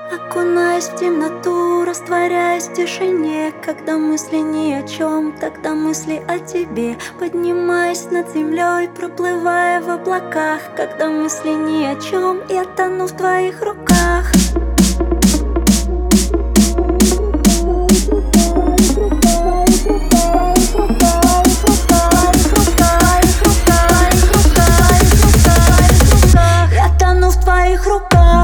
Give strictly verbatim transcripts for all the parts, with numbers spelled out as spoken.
Окунаясь в темноту, растворяясь в тишине. Когда мысли ни о чем, тогда мысли о тебе. Поднимаясь над землей, проплывая в облаках. Когда мысли ни о чем, я тону в твоих руках. Я тону в твоих руках.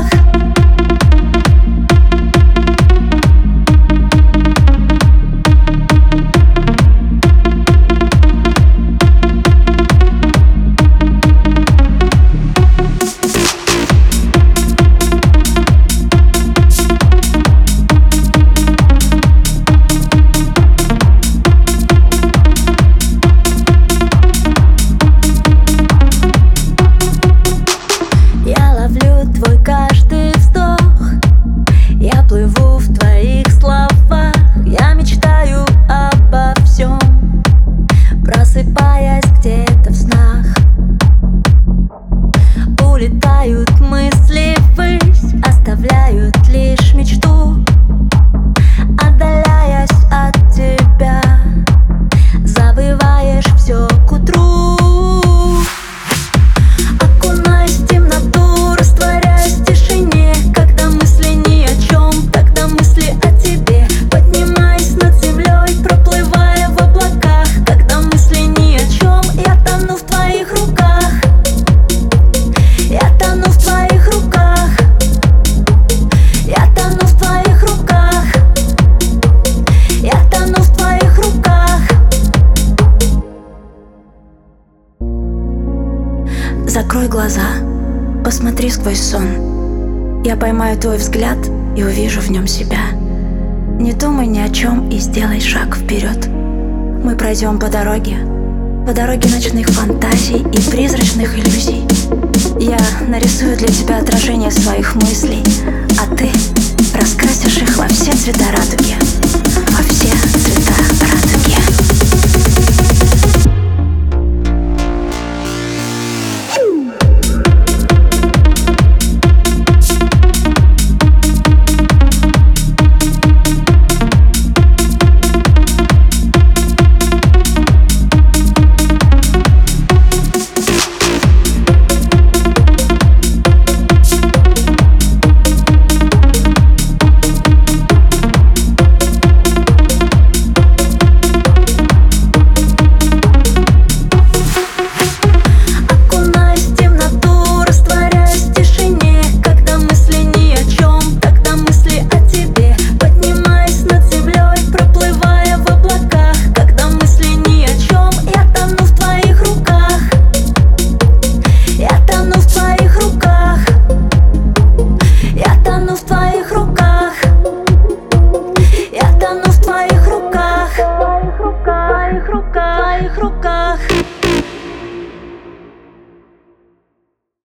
Твой каждый вздох, я плыву в твоих словах. Я мечтаю обо всем, просыпаясь где-то в снах. Улетают мысли ввысь, оставляют лишь мечту. Отдаляясь от тебя, забываешь все к утру. Закрой глаза, посмотри сквозь сон. Я поймаю твой взгляд и увижу в нем себя. Не думай ни о чем и сделай шаг вперед. Мы пройдем по дороге, по дороге ночных фантазий и призрачных иллюзий. Я нарисую для тебя отражение своих мыслей, а ты раскрасишь их во все цвета радуги, во все цвета радуги.